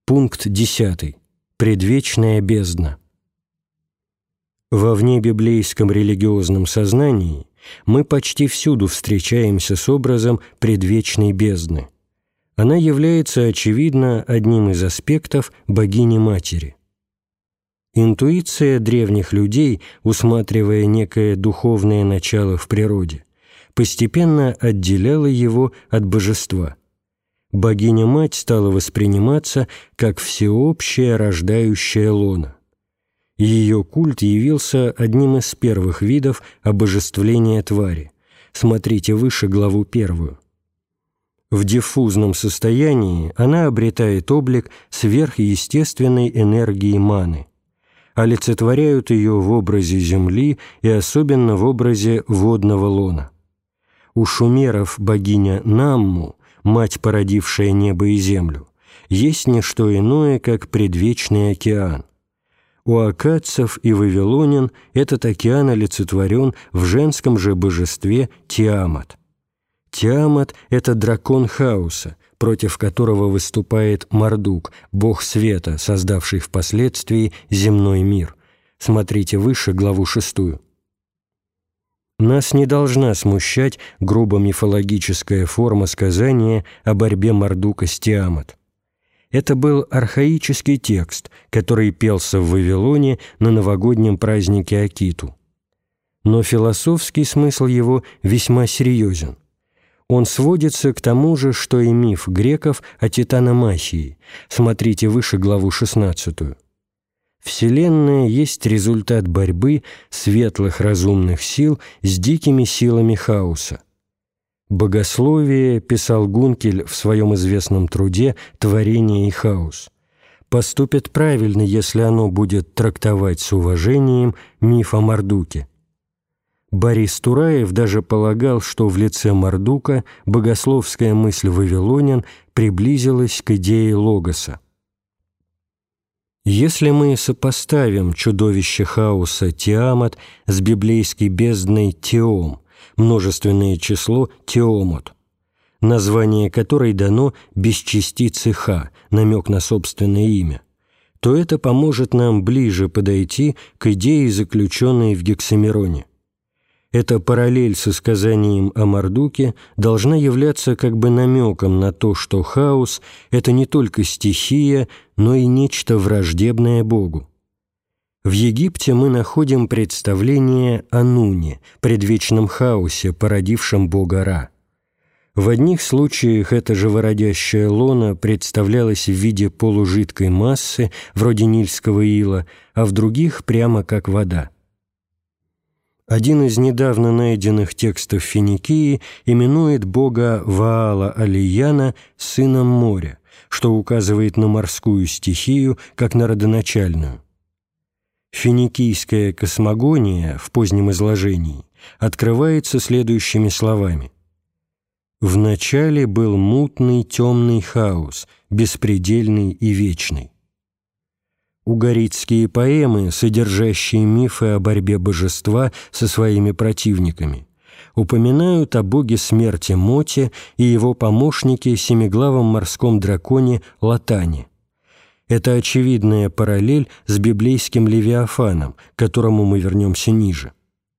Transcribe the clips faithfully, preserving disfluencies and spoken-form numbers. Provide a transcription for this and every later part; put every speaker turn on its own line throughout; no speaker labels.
Пункт десятый. Предвечная бездна. Во внебиблейском религиозном сознании мы почти всюду встречаемся с образом предвечной бездны. Она является, очевидно, одним из аспектов богини-матери. Интуиция древних людей, усматривая некое духовное начало в природе, постепенно отделяла его от божества. Богиня-мать стала восприниматься как всеобщее рождающее лоно. Ее культ явился одним из первых видов обожествления твари. Смотрите выше главу первую. В диффузном состоянии она обретает облик сверхъестественной энергии маны. Олицетворяют ее в образе земли и особенно в образе водного лона. У шумеров богиня Намму, мать, породившая небо и землю, есть не что иное, как предвечный океан. У аккадцев и вавилонян этот океан олицетворен в женском же божестве Тиамат. Тиамат – это дракон хаоса, против которого выступает Мардук, бог света, создавший впоследствии земной мир. Смотрите выше главу шестую. Нас не должна смущать грубо мифологическая форма сказания о борьбе Мардука с Тиамат. Это был архаический текст, который пелся в Вавилоне на новогоднем празднике Акиту. Но философский смысл его весьма серьезен. Он сводится к тому же, что и миф греков о титаномахии. Смотрите выше главу шестнадцатую. Вселенная есть результат борьбы светлых разумных сил с дикими силами хаоса. Богословие, писал Гункель в своем известном труде «Творение и хаос», поступит правильно, если оно будет трактовать с уважением миф о Мардуке. Борис Тураев даже полагал, что в лице Мардука богословская мысль вавилонян приблизилась к идее логоса. Если мы сопоставим чудовище хаоса Тиамат с библейской бездной Теом, множественное число Теомот, название которой дано без частицы «ха», намек на собственное имя, то это поможет нам ближе подойти к идее, заключенной в Гексамероне. Эта параллель со сказанием о Мардуке должна являться как бы намеком на то, что хаос – это не только стихия, но и нечто враждебное Богу. В Египте мы находим представление о Нуне, предвечном хаосе, породившем бога Ра. В одних случаях эта живородящая лона представлялась в виде полужидкой массы, вроде нильского ила, а в других прямо как вода. Один из недавно найденных текстов Финикии именует бога Ваала-Алияна сыном моря, что указывает на морскую стихию, как на родоначальную. Финикийская космогония в позднем изложении открывается следующими словами. «В начале был мутный темный хаос, беспредельный и вечный». Угаритские поэмы, содержащие мифы о борьбе божества со своими противниками, упоминают о боге смерти Моте и его помощнике семиглавом морском драконе Латане. Это очевидная параллель с библейским Левиафаном, к которому мы вернемся ниже.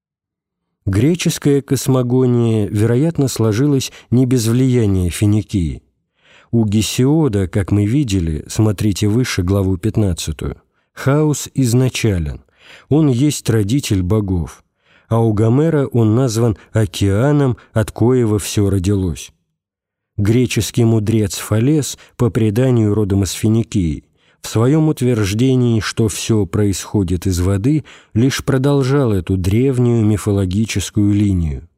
Греческая космогония, вероятно, сложилась не без влияния Финикии. У Гесиода, как мы видели, смотрите выше главу пятнадцатую, хаос изначален, он есть родитель богов, а у Гомера он назван океаном, от коего все родилось. Греческий мудрец Фалес, по преданию родом из Финикии, в своем утверждении, что все происходит из воды, лишь продолжал эту древнюю мифологическую линию.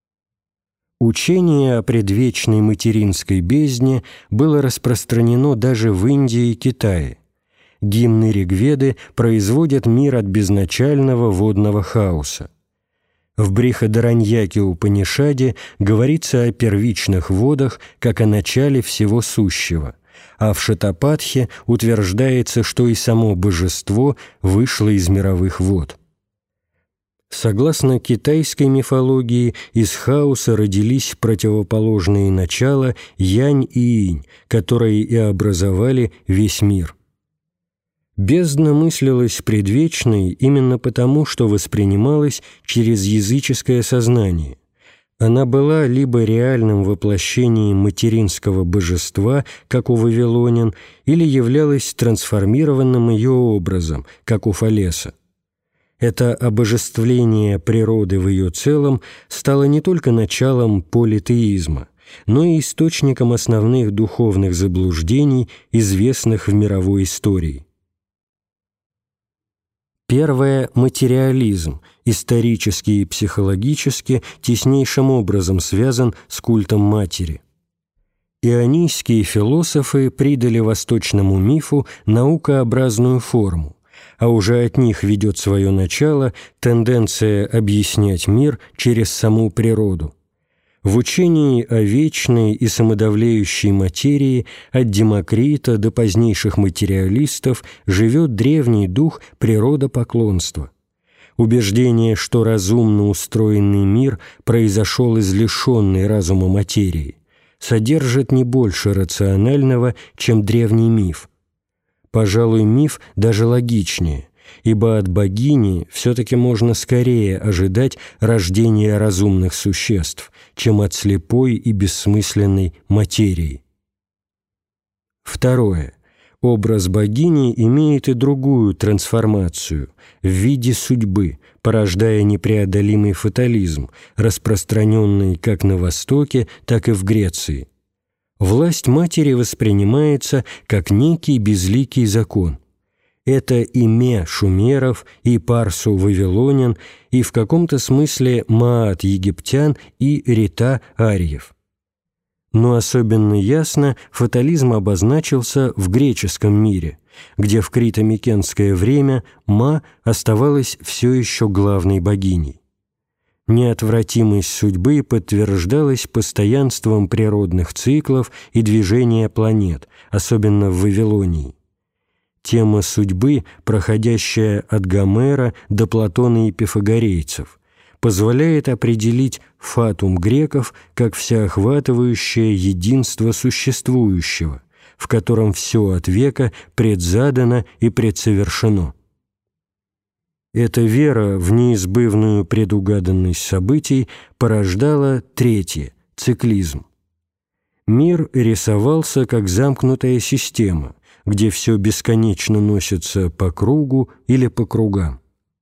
Учение о предвечной материнской бездне было распространено даже в Индии и Китае. Гимны Ригведы производят мир от безначального водного хаоса. В Брихадараньяке-Упанишаде говорится о первичных водах как о начале всего сущего, а в Шатапатхе утверждается, что и само божество вышло из мировых вод. Согласно китайской мифологии, из хаоса родились противоположные начала янь и инь, которые и образовали весь мир. Бездна мыслилась предвечной именно потому, что воспринималась через языческое сознание. Она была либо реальным воплощением материнского божества, как у вавилонян, или являлась трансформированным ее образом, как у Фалеса. Это обожествление природы в ее целом стало не только началом политеизма, но и источником основных духовных заблуждений, известных в мировой истории. Первое – материализм, исторически и психологически теснейшим образом связан с культом матери. Ионийские философы придали восточному мифу наукообразную форму, а уже от них ведет свое начало тенденция объяснять мир через саму природу. В учении о вечной и самодовлеющей материи от Демокрита до позднейших материалистов живет древний дух природопоклонства. Убеждение, что разумно устроенный мир произошел из лишенной разума материи, содержит не больше рационального, чем древний миф. Пожалуй, миф даже логичнее, ибо от богини все-таки можно скорее ожидать рождения разумных существ, чем от слепой и бессмысленной материи. Второе. Образ богини имеет и другую трансформацию в виде судьбы, порождая непреодолимый фатализм, распространенный как на Востоке, так и в Греции. Власть матери воспринимается как некий безликий закон. Это и Ме шумеров, и Парсу вавилонян, и в каком-то смысле Маат египтян и Рита ариев. Но особенно ясно фатализм обозначился в греческом мире, где в крито-микенское время Ма оставалась все еще главной богиней. Неотвратимость судьбы подтверждалась постоянством природных циклов и движения планет, особенно в Вавилонии. Тема судьбы, проходящая от Гомера до Платона и пифагорейцев, позволяет определить фатум греков как всеохватывающее единство существующего, в котором все от века предзадано и предсовершено. Эта вера в неизбывную предугаданность событий порождала третье – циклизм. Мир рисовался как замкнутая система, где все бесконечно носится по кругу или по кругам.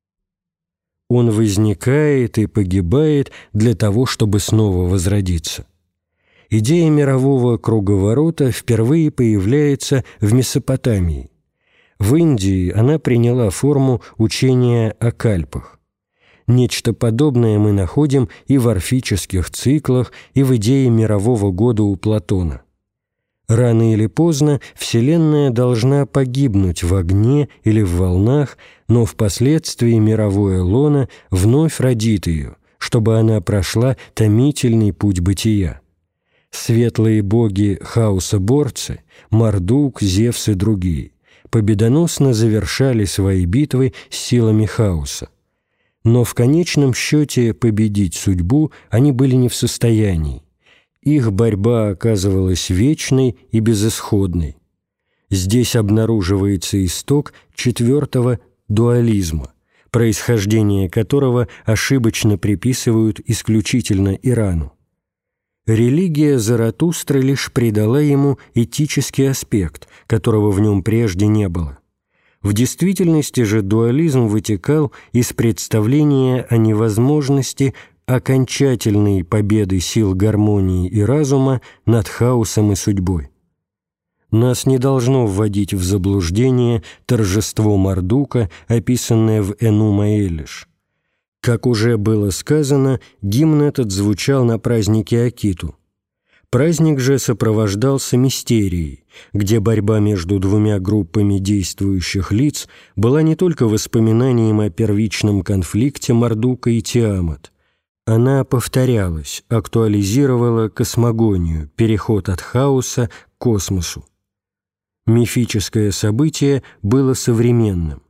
Он возникает и погибает для того, чтобы снова возродиться. Идея мирового круговорота впервые появляется в Месопотамии. В Индии она приняла форму учения о кальпах. Нечто подобное мы находим и в орфических циклах, и в идее мирового года у Платона. Рано или поздно Вселенная должна погибнуть в огне или в волнах, но впоследствии мировое лоно вновь родит ее, чтобы она прошла томительный путь бытия. Светлые боги-хаособорцы, Мардук, Зевс и другие, победоносно завершали свои битвы с силами хаоса. Но в конечном счете победить судьбу они были не в состоянии. Их борьба оказывалась вечной и безысходной. Здесь обнаруживается исток четвертого дуализма, происхождение которого ошибочно приписывают исключительно Ирану. Религия Заратустры лишь придала ему этический аспект, которого в нем прежде не было. В действительности же дуализм вытекал из представления о невозможности окончательной победы сил гармонии и разума над хаосом и судьбой. Нас не должно вводить в заблуждение торжество Мардука, описанное в Энума Элиш. Как уже было сказано, гимн этот звучал на празднике Акиту. Праздник же сопровождался мистерией, где борьба между двумя группами действующих лиц была не только воспоминанием о первичном конфликте Мардука и Тиамат. Она повторялась, актуализировала космогонию, переход от хаоса к космосу. Мифическое событие было современным.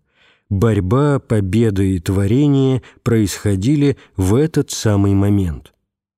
борьба, победа и творение происходили в этот самый момент.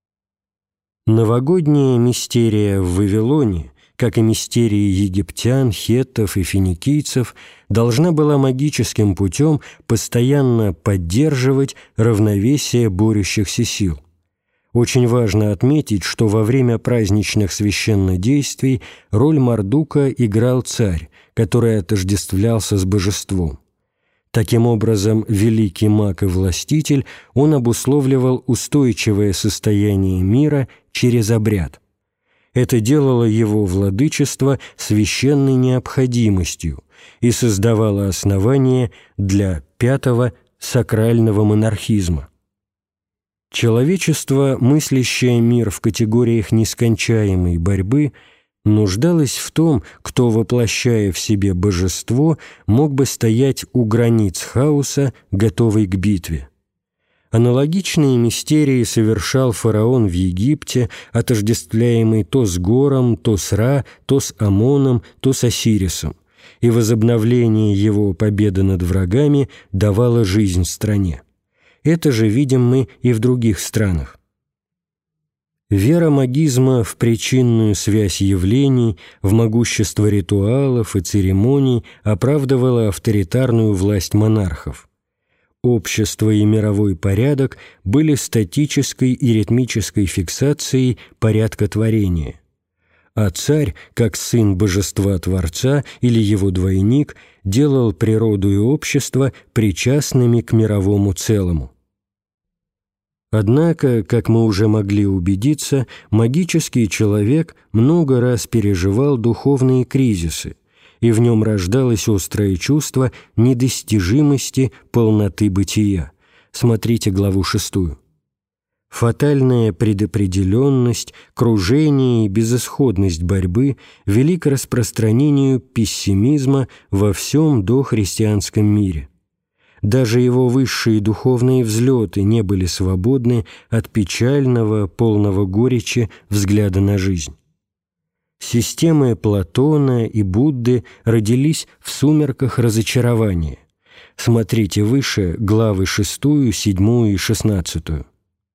Новогодняя мистерия в Вавилоне, как и мистерии египтян, хеттов и финикийцев, должна была магическим путем постоянно поддерживать равновесие борющихся сил. Очень важно отметить, что во время праздничных священнодействий роль Мардука играл царь, который отождествлялся с божеством. Таким образом, великий маг и властитель, он обусловливал устойчивое состояние мира через обряд. Это делало его владычество священной необходимостью и создавало основание для пятого сакрального монархизма. Человечество, мыслящее мир в категориях нескончаемой борьбы, нуждалось в том, кто, воплощая в себе божество, мог бы стоять у границ хаоса, готовый к битве. Аналогичные мистерии совершал фараон в Египте, отождествляемый то с Гором, то с Ра, то с Амоном, то с Осирисом, и возобновление его победы над врагами давало жизнь стране. Это же видим мы и в других странах. Вера магизма в причинную связь явлений, в могущество ритуалов и церемоний оправдывала авторитарную власть монархов. Общество и мировой порядок были статической и ритмической фиксацией порядка творения. А царь, как сын божества-творца или его двойник, делал природу и общество причастными к мировому целому. Однако, как мы уже могли убедиться, магический человек много раз переживал духовные кризисы, и в нем рождалось острое чувство недостижимости полноты бытия. Смотрите главу шестую. Фатальная предопределенность, кружение и безысходность борьбы вели к распространению пессимизма во всем дохристианском мире. Даже его высшие духовные взлеты не были свободны от печального, полного горечи взгляда на жизнь. Системы Платона и Будды родились в сумерках разочарования. Смотрите выше главы шестую, седьмую и шестнадцатую.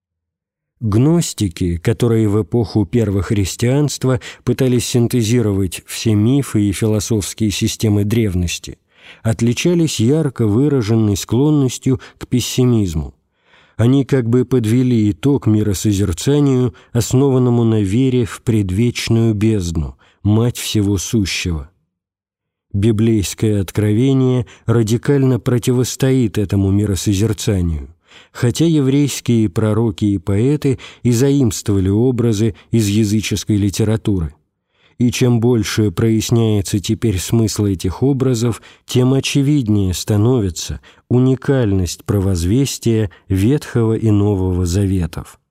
Гностики, которые в эпоху первохристианства пытались синтезировать все мифы и философские системы древности, отличались ярко выраженной склонностью к пессимизму. Они как бы подвели итог миросозерцанию, основанному на вере в предвечную бездну, мать всего сущего. Библейское откровение радикально противостоит этому миросозерцанию, хотя еврейские пророки и поэты и заимствовали образы из языческой литературы. И чем больше проясняется теперь смысл этих образов, тем очевиднее становится уникальность провозвестия Ветхого и Нового Заветов.